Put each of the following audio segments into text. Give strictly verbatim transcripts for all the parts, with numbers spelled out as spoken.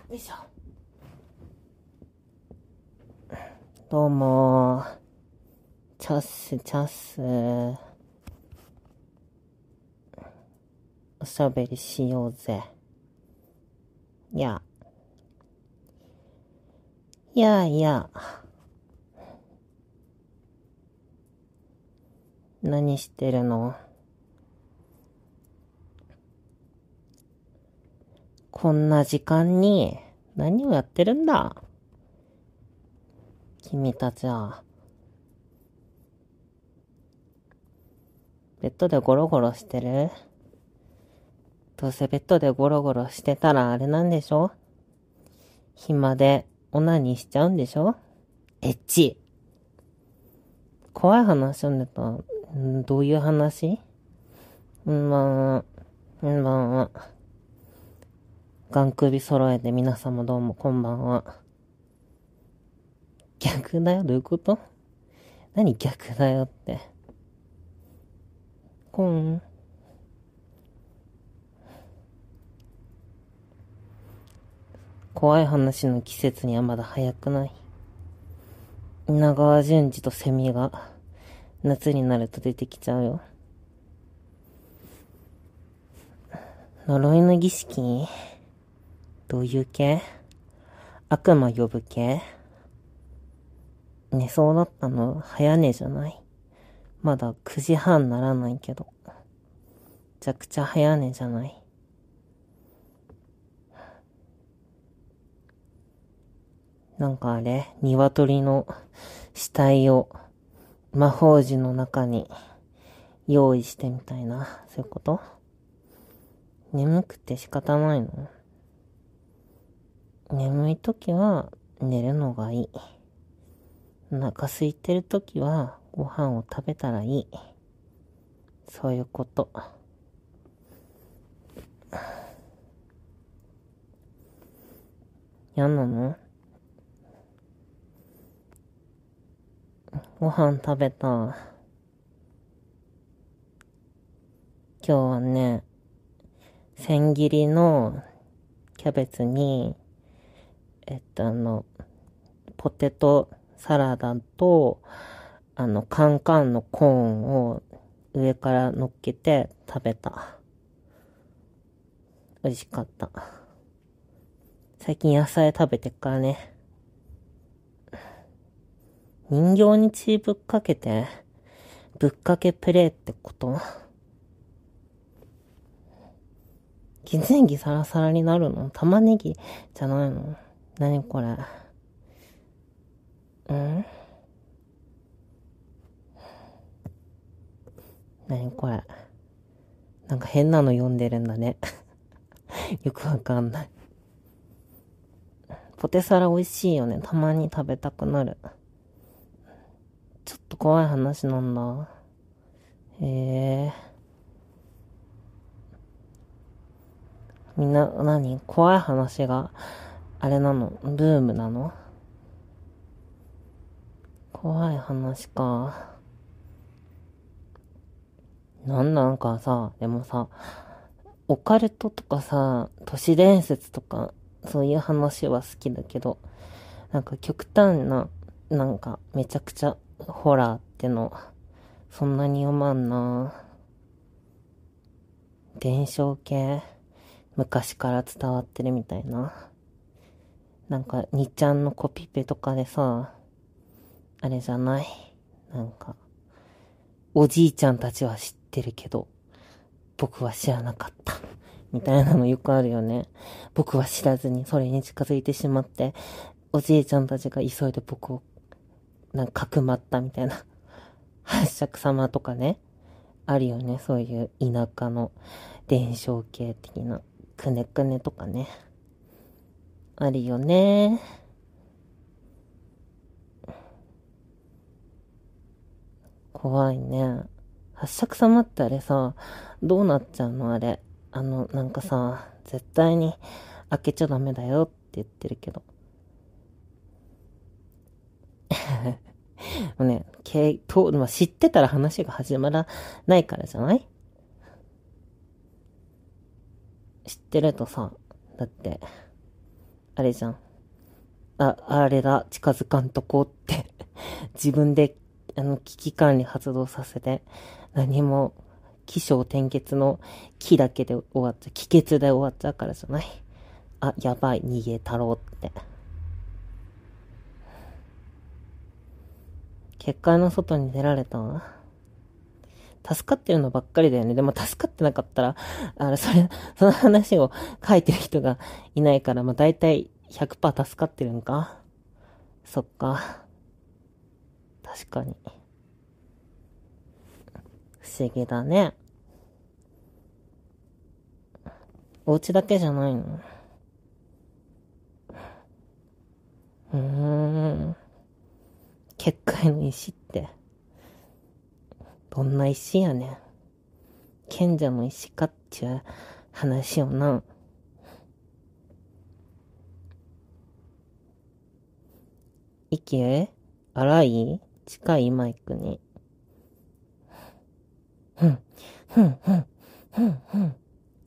よいしょ。どうもー。チャッスチャッスー。おしゃべりしようぜ。いや。いやいや。何してるの？こんな時間に何をやってるんだ？君たちは。ベッドでゴロゴロしてる？どうせベッドでゴロゴロしてたらあれなんでしょ？暇でオナニーしちゃうんでしょ？エッチ。怖い話をんでた。んどういう話？んまあ、んばんは。ガン首揃えて皆様どうもこんばんは。逆だよ？どういうこと？何逆だよって。コーン。怖い話の季節にはまだ早くない？稲川淳二とセミが夏になると出てきちゃうよ。呪いの儀式？どういう系？悪魔呼ぶ系？寝そうだったの早寝じゃない？まだくじはんならないけど。めちゃくちゃ早寝じゃない？なんかあれ、鶏の死体を魔法陣の中に用意してみたいな。そういうこと？眠くて仕方ないの？眠いときは寝るのがいい。お腹空いてるときはご飯を食べたらいい。そういうこと。嫌なの？ご飯食べた。今日はね、千切りのキャベツに、えっとあの、ポテトサラダと、あの、カンカンのコーンを上から乗っけて食べた。美味しかった。最近野菜食べてっからね。人形に血ぶっかけて、ぶっかけプレイってこと？血ネギサラサラになるの？玉ねぎじゃないの？何これ？ん？何これ？なんか変なの読んでるんだね。よくわかんない。ポテサラ美味しいよね。たまに食べたくなる。ちょっと怖い話なんだ。へえ。みんな、何？怖い話が、あれなの？ブームなの？怖い話か。なんなんかさ、でもさ、オカルトとかさ、都市伝説とか、そういう話は好きだけど、なんか極端な、なんかめちゃくちゃホラーっての、そんなに読まんな。伝承系、昔から伝わってるみたいな。なんか、にちゃんのコピペとかでさ、あれじゃない？なんか、おじいちゃんたちは知ってるけど、僕は知らなかった。みたいなのよくあるよね。僕は知らずにそれに近づいてしまって、おじいちゃんたちが急いで僕を、なんか、かくまったみたいな。八尺様とかね。あるよね。そういう田舎の伝承系的な。くねくねとかね。あるよね。怖いね。八尺様ってあれさ、どうなっちゃうのあれ。あの、なんかさ、絶対に開けちゃダメだよって言ってるけど。もうね、けと、まあ、知ってたら話が始まらないからじゃない？知ってるとさ、だって、 あれじゃん。あ、あれだ、近づかんとこって自分で、あの、危機管理発動させて、何も、起承転結の気だけで終わっちゃう、気結で終わっちゃうからじゃない。あ、やばい、逃げたろうって。結界の外に出られたわ。助かってるのばっかりだよね。でも助かってなかったら、あの、それ、その話を書いてる人がいないから、まあ大体ひゃくパーセント助かってるんか。そっか。確かに。不思議だね。お家だけじゃないの？うーん。結界の石って、どんな石やねん。賢者の石かっちゅう話をな。息荒い近いマイクに。ふん、ふん、ふん、ふん、ふん。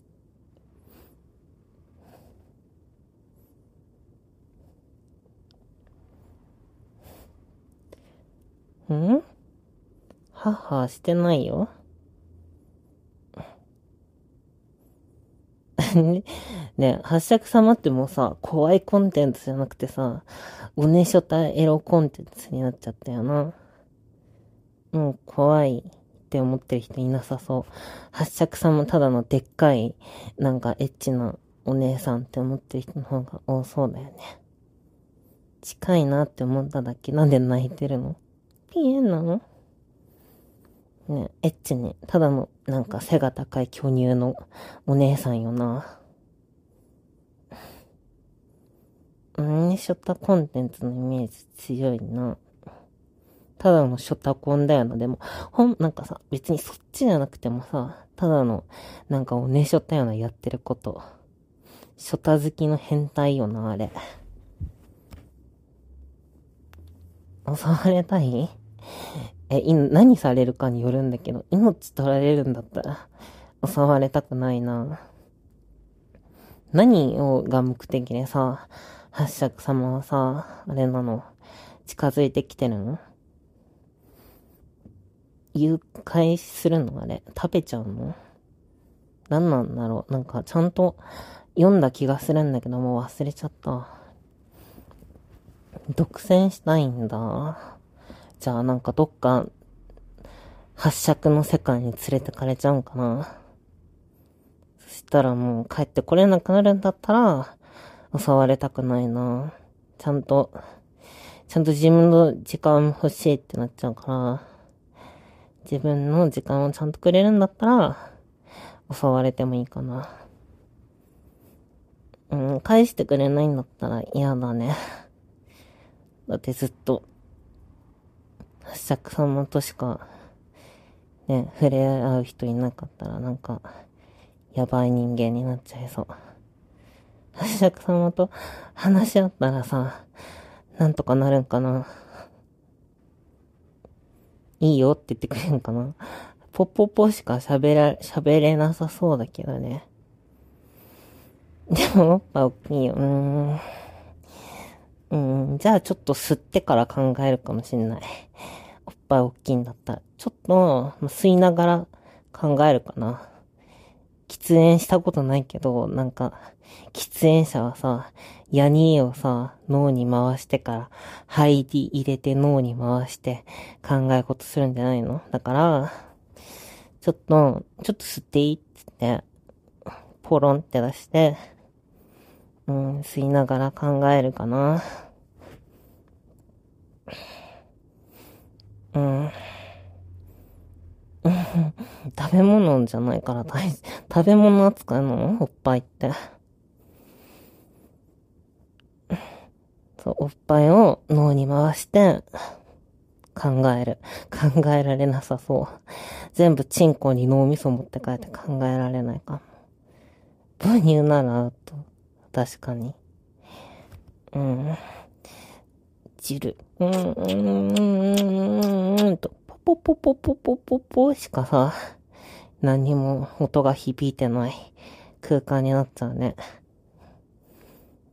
んははしてないよ。ね、ね、八尺様ってもうさ、怖いコンテンツじゃなくてさ、おねしょたエロコンテンツになっちゃったよな。もう怖いって思ってる人いなさそう。八尺様ただのでっかい、なんかエッチなお姉さんって思ってる人の方が多そうだよね。近いなって思っただけ。なんで泣いてるの？ピエンなの？ね、エッチに、ただの、なんか背が高い巨乳のお姉さんよな。うん、ショタコンテンツのイメージ強いな。ただのショタコンだよな。でも、ほん、なんかさ、別にそっちじゃなくてもさ、ただの、なんかおねしょたようなやってること。ショタ好きの変態よな、あれ。襲われたい？え、い、何されるかによるんだけど、命取られるんだったら、襲われたくないな。何をが目的でさ、八尺様はさ、あれなの、近づいてきてるの？誘拐するの？あれ食べちゃうの？何なんだろう。なんかちゃんと読んだ気がするんだけど、もう忘れちゃった。独占したいんだ。じゃあなんかどっか八尺の世界に連れてかれちゃうんかな。そしたらもう帰ってこれなくなるんだったら、襲われたくないな。ちゃんと、ちゃんと自分の時間欲しいってなっちゃうから、自分の時間をちゃんとくれるんだったら、襲われてもいいかな。うん、返してくれないんだったら嫌だね。だってずっと、八尺様としか、ね、触れ合う人いなかったらなんか、やばい人間になっちゃいそう。八尺様と話し合ったらさ、なんとかなるんかな。いいよって言ってくれんかな。ポッポッポしか喋ら、喋れなさそうだけどね。でも、おっぱ大きいよ。うーん。うん、じゃあちょっと吸ってから考えるかもしんない。おっぱい大きいんだったら。ちょっと、吸いながら考えるかな。喫煙したことないけど、なんか、喫煙者はさ、ヤニをさ、脳に回してから、肺に入れて脳に回して考え事するんじゃないの？だから、ちょっと、ちょっと吸っていいって言って、ポロンって出して、うん、吸いながら考えるかな。うん。食べ物じゃないから大事。食べ物扱いなの？おっぱいって。そう、おっぱいを脳に回して、考える。考えられなさそう。全部チンコに脳みそ持って帰って考えられないかも。母乳ならアウト。確かに。うん。汁。うん、うん、うん、うん、と、ポポポポポポポポしかさ、何にも音が響いてない空間になっちゃうね。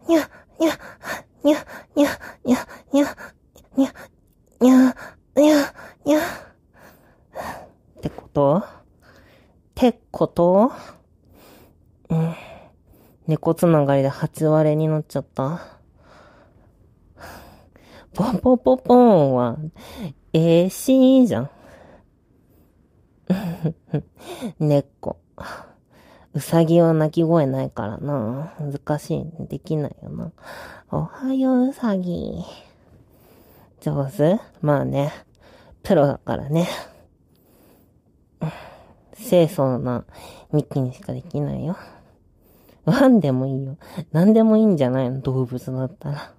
にゃ、にゃ、にゃ、にゃ、にゃ、にゃ、にゃ、にゃ、にゃ、にゃ。ってことってことうん。猫つながりではち割れになっちゃった。ポンポンポンポンは、ええしじゃん。猫。うさぎは鳴き声ないからな。難しい。できないよな。おはよううさぎ。上手？まあね。プロだからね。清楚なミキにしかできないよ。ワンでもいいよ。なんでもいいんじゃないの？動物だったら。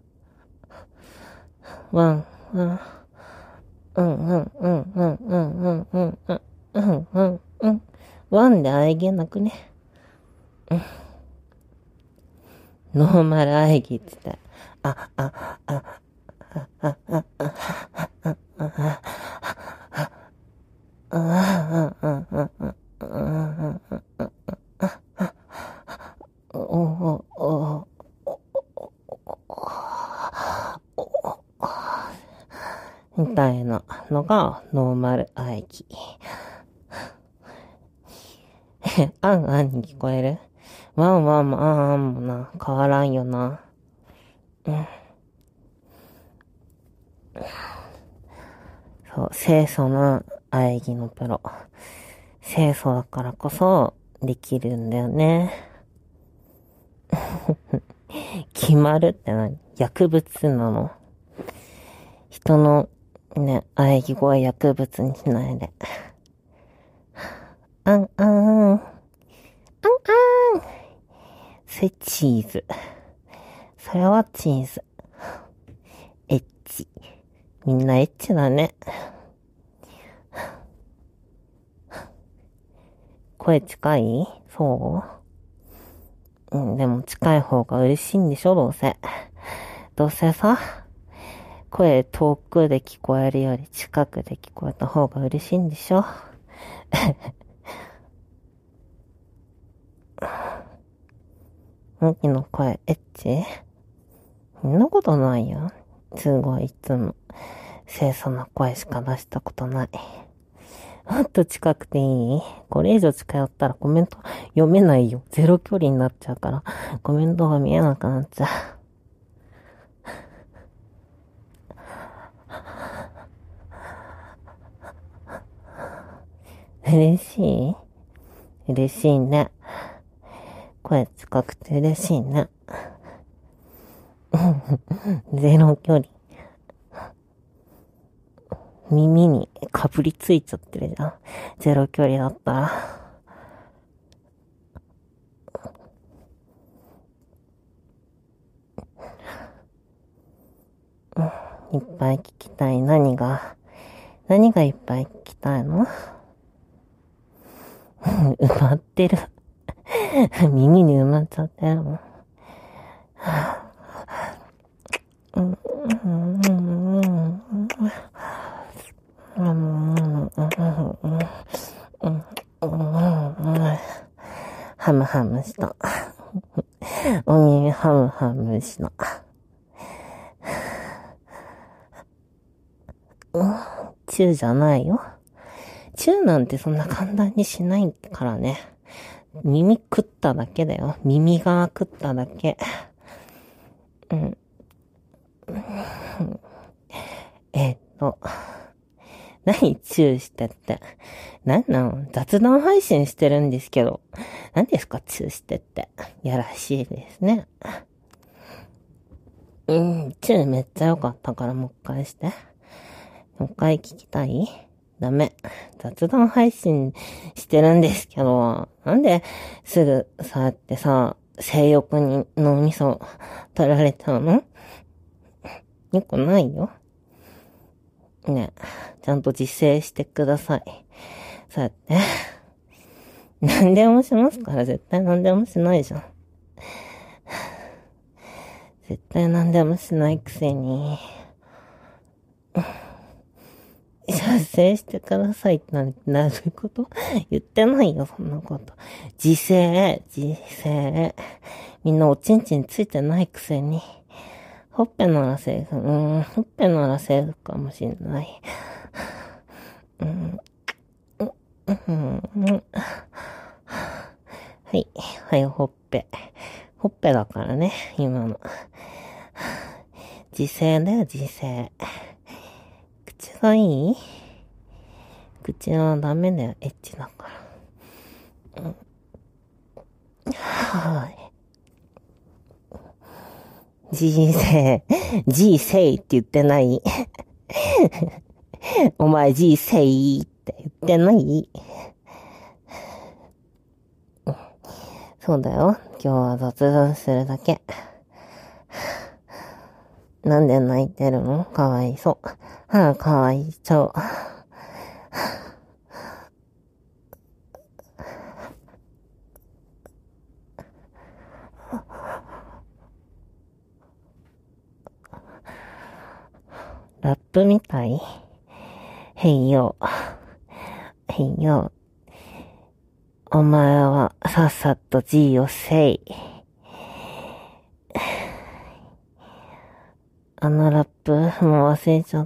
ワン、ワン。うんうんうんうんうんうんうんうんうんうんうん。ワンで喘げなくね。うん。ノーマル喘ぎって言った。あ、あ、あ、あ、あ、あ、あ、あ、あ、あ、みたいなのがノーマル喘ぎ。あんあんに聞こえる？ワンワンもあんあんもな、変わらんよな。うん。そう、清楚な喘ぎのプロ。清楚だからこそできるんだよね。決まるって何？薬物なの？人のね、喘ぎ声薬物にしないで。あんあん。あんあん。それチーズ。それはチーズ。エッチ。みんなエッチだね。声近い？そううん、でも近い方が嬉しいんでしょ、どうせ。どうせさ、声遠くで聞こえるより近くで聞こえた方が嬉しいんでしょ。ミキの声エッチ？そんなことないよ。すごいいつも清楚な声しか出したことない。 もっと近くていい？これ以上近寄ったらコメント読めないよ。ゼロ距離になっちゃうから、コメントが見えなくなっちゃう。嬉しい？嬉しいね。声近くて嬉しいね。ゼロ距離。耳にかぶりついちゃってるじゃん。ゼロ距離だったら。いっぱい聞きたい。何が、何がいっぱい聞きたいの？埋まってる。耳に埋まっちゃってるもん。ハムハムした。お耳ハムハムした。チューじゃないよ。チューなんてそんな簡単にしないからね。耳食っただけだよ。耳が食っただけ。うん。えっと。何チューしてって。なんなの？雑談配信してるんですけど。何ですかチューしてって。やらしいですね。うん、チューめっちゃ良かったからもう一回して。もう一回聞きたい？ダメ。雑談配信してるんですけど、なんですぐそうやってさ、性欲に脳みそ取られちゃうの？よくないよ。ね、ちゃんと実践してください。そうやって。何でもしますから絶対何でもしないじゃん。絶対何でもしないくせに。射精してくださいってな、なること言ってないよ、そんなこと。自制、自制。みんなおちんちんついてないくせに。ほっぺならセーフ。うん、ほっぺならセーフかもしれない。うん、うん、うん、はい、はい、ほっぺ。ほっぺだからね、今の。自制だよ、自制。口がいい？口はダメだよ、エッチだから。うん、はい。人生、人生って言ってないお前人生って言ってない？そうだよ。今日は雑談するだけ。なんで泣いてるの？かわいそう。はあ、かわいそう。ラップみたい？へいよ。へいよ。お前はさっさと G をせい。あのラップもう忘れちゃった。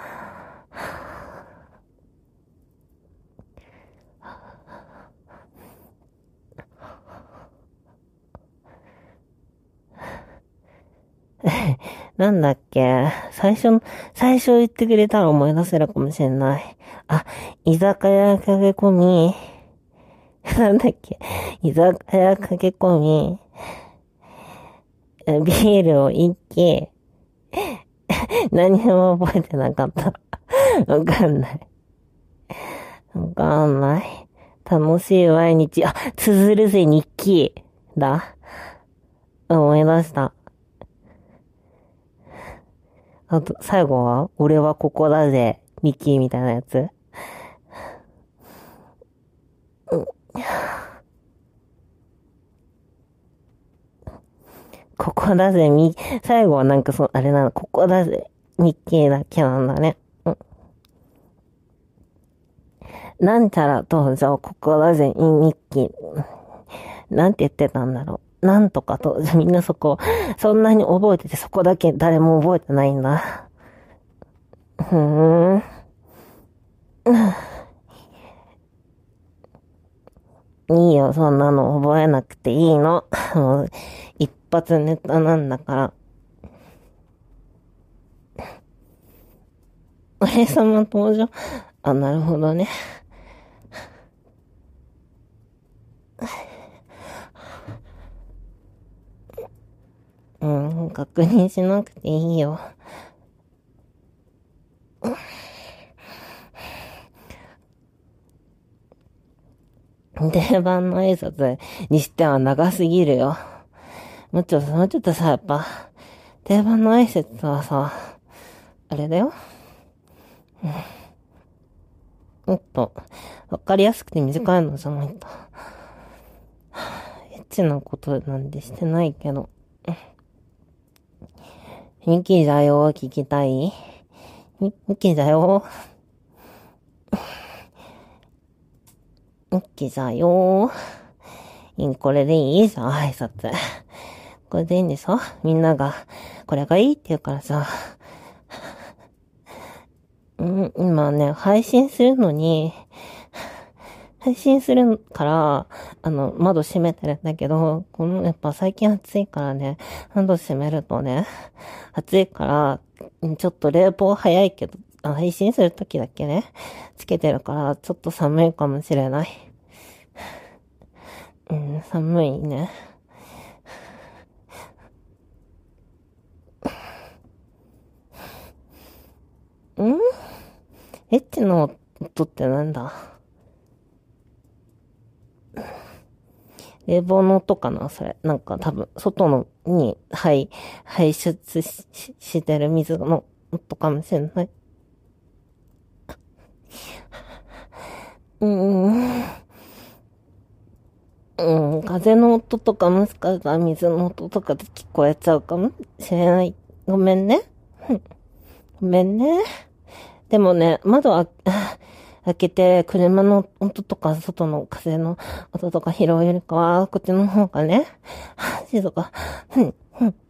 なんだっけ？最初、最初言ってくれたら思い出せるかもしれない。あ、居酒屋駆け込み。なんだっけ？居酒屋駆け込み。ビールを一気。何も覚えてなかった。わかんない。わかんない。楽しい毎日。あ、綴るぜ日記。だ。思い出した。あと、最後は俺はここだぜ。ミッキーみたいなやつ。うん、ここだぜ、ミ、最後はなんかそう、あれなの、ここだぜ、ミッキーだけなんだね。うん、なんちゃら登場、ここだぜ、ミッキー。なんて言ってたんだろう。なんとかと、みんなそこ、そんなに覚えてて、そこだけ誰も覚えてないんだ。ふーん。 いいよ、そんなの覚えなくていいの。もう、一発ネタなんだから。俺様登場。あ、なるほどね。うん、確認しなくていいよ。定番の挨拶にしては長すぎるよ。もうちょっと、もうちょっとさ、やっぱ、定番の挨拶はさ、あれだよ。もっと、わかりやすくて短いのじゃないと。エッチなことなんてしてないけど。ミキだよ、聞きたい？ミキだよ。ミキだよ。これでいいじゃん、挨拶。これでいいんでしょ？みんなが、これがいいって言うからさ。うん、今ね、配信するのに、配信するから、あの、窓閉めてるんだけど、この、やっぱ最近暑いからね、窓閉めるとね、暑いから、ちょっと冷房早いけど、配信するときだけね、つけてるから、ちょっと寒いかもしれない。うん、寒いね。ん？エッチの音ってなんだ？冷房の音かなそれ。なんか多分、外のに、はい、排出し、ししてる水の音かもしれない。うーん。うん、風の音とかもしかしたら水の音とかで聞こえちゃうかもしれない。ごめんね。ごめんね。でもね、窓は開けて車の音とか外の風の音とか拾うよりかは、こっちの方がね、静か、ふん、ふん、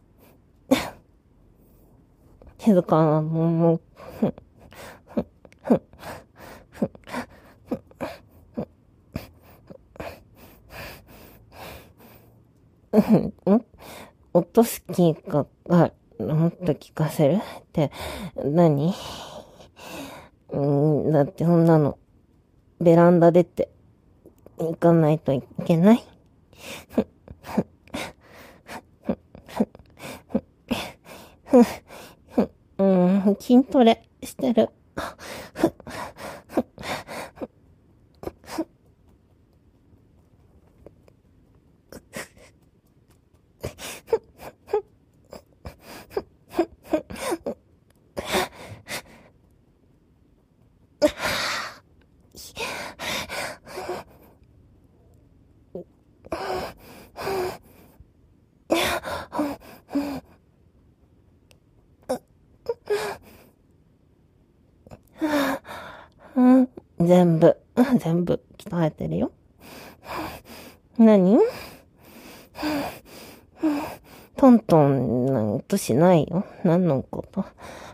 静かな、もう、ふん、ふん、ふん、ふん、ふん、ん音好きか、が、もっと聞かせるって、何？うん、だってそんなの、ベランダ出て、行かないといけない。うん、筋トレしてる。うん、全部、全部鍛えてるよ。何？トントンなんとしないよ。何のこと？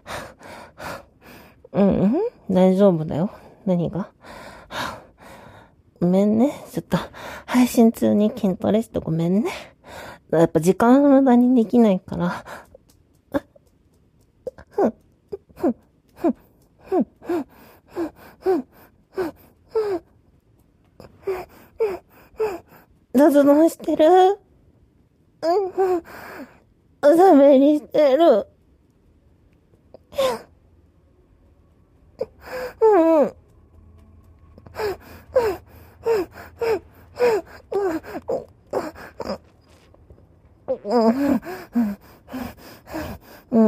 うん、うん、大丈夫だよ。何が？ごめんね。ちょっと、配信中に筋トレしてごめんね。やっぱ時間無駄にできないから。雑談してる。うん、おしゃべりしてる。うん。うん。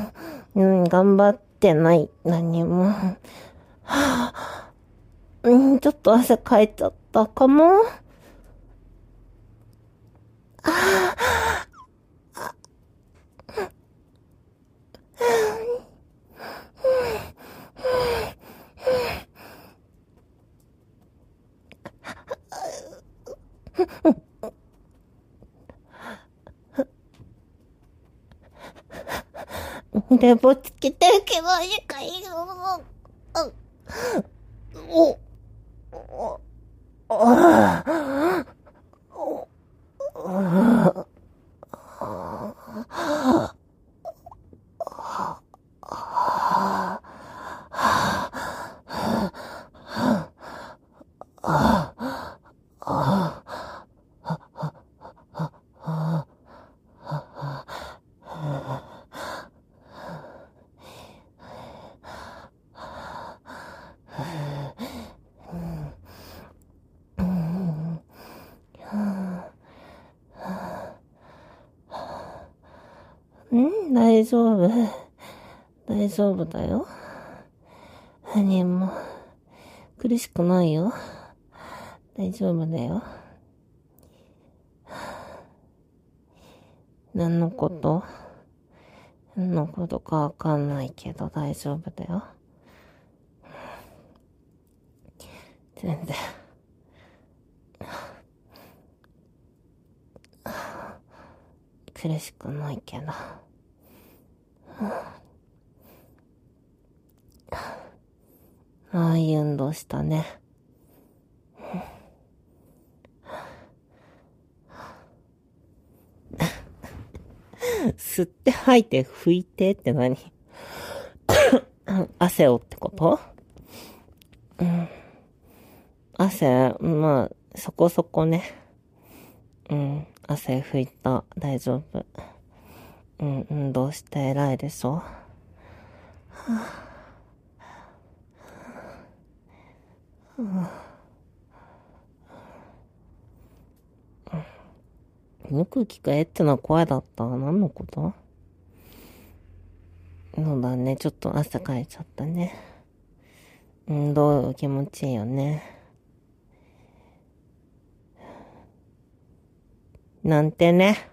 うん、頑張ってない。何も。はあ、うん、ちょっと汗かいちゃったかも。冷房つけてるけど、いいかいよ。お、お、お、 大丈夫。大丈夫だよ。何も苦しくないよ。大丈夫だよ。何のこと何のことかわかんないけど大丈夫だよ。全然。苦しくないけど。ああいう運動したね。吸って吐いて拭いてって何汗をってこと、うん、汗、まあ、そこそこね。うん、汗拭いた。大丈夫。うん、運動して偉いでしょ。はぁよく聞くエッチな声だった。何のこと？そうだね。ちょっと汗かいちゃったね。うん、どう気持ちいいよね。なんてね。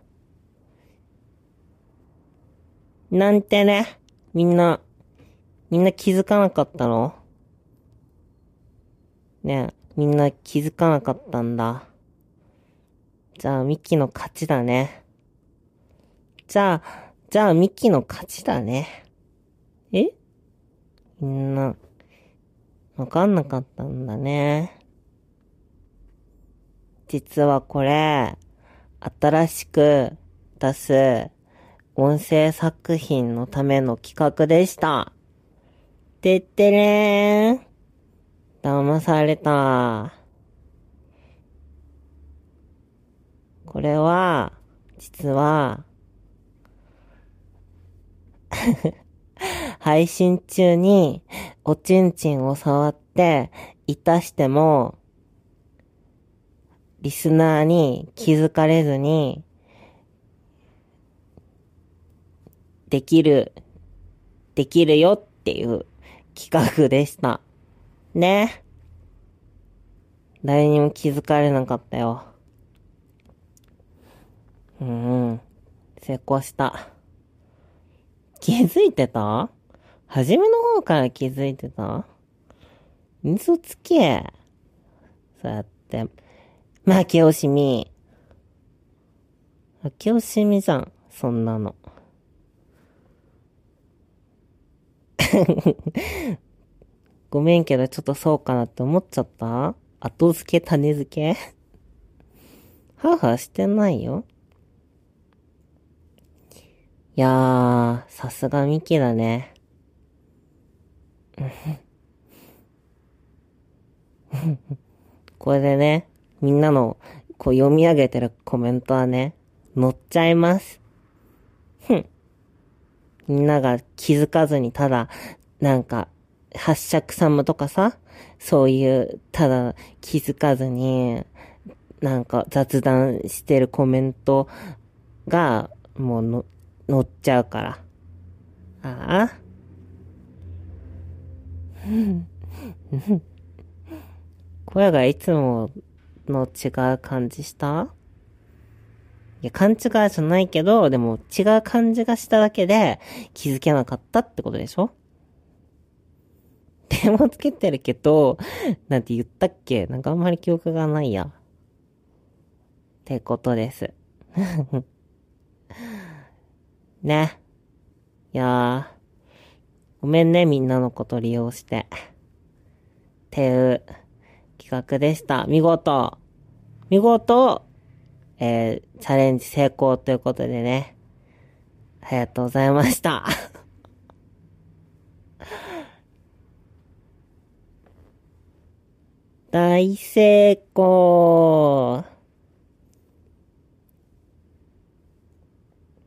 なんてね。みんな、みんな気づかなかったの？ねえ、みんな気づかなかったんだ。じゃあ、ミキの勝ちだね。じゃあ、じゃあ、ミキの勝ちだね。え？みんな、わかんなかったんだね。実はこれ、新しく出す音声作品のための企画でした。てってれーん。騙された。これは、実は、配信中におちんちんを触っていたしても、リスナーに気づかれずに、できる、できるよっていう企画でした。ね。誰にも気づかれなかったよ。うんうん。成功した。気づいてた？初めの方から気づいてた？嘘つけ。そうやって。負け惜しみ。負け惜しみじゃん。そんなの。ごめんけどちょっとそうかなって思っちゃった？後付け種付けはぁはぁしてないよ。いやー、さすがミキだね。これでね、みんなのこう読み上げてるコメントはね、載っちゃいます。ふん。みんなが気づかずにただ、なんか、ハッシャクサムとかさ、そういう、ただ気づかずに、なんか雑談してるコメントが、もうの、載っちゃうから。ああ。声がいつもの違う感じした？いや、勘違いじゃないけど、でも違う感じがしただけで気づけなかったってことでしょ？手もつけてるけど、なんて言ったっけ？なんかあんまり記憶がないや。ってことです。ね。いやー、ごめんね、みんなのこと利用して。っていう企画でした。見事、見事、えー、チャレンジ成功ということでね。ありがとうございました。大成功。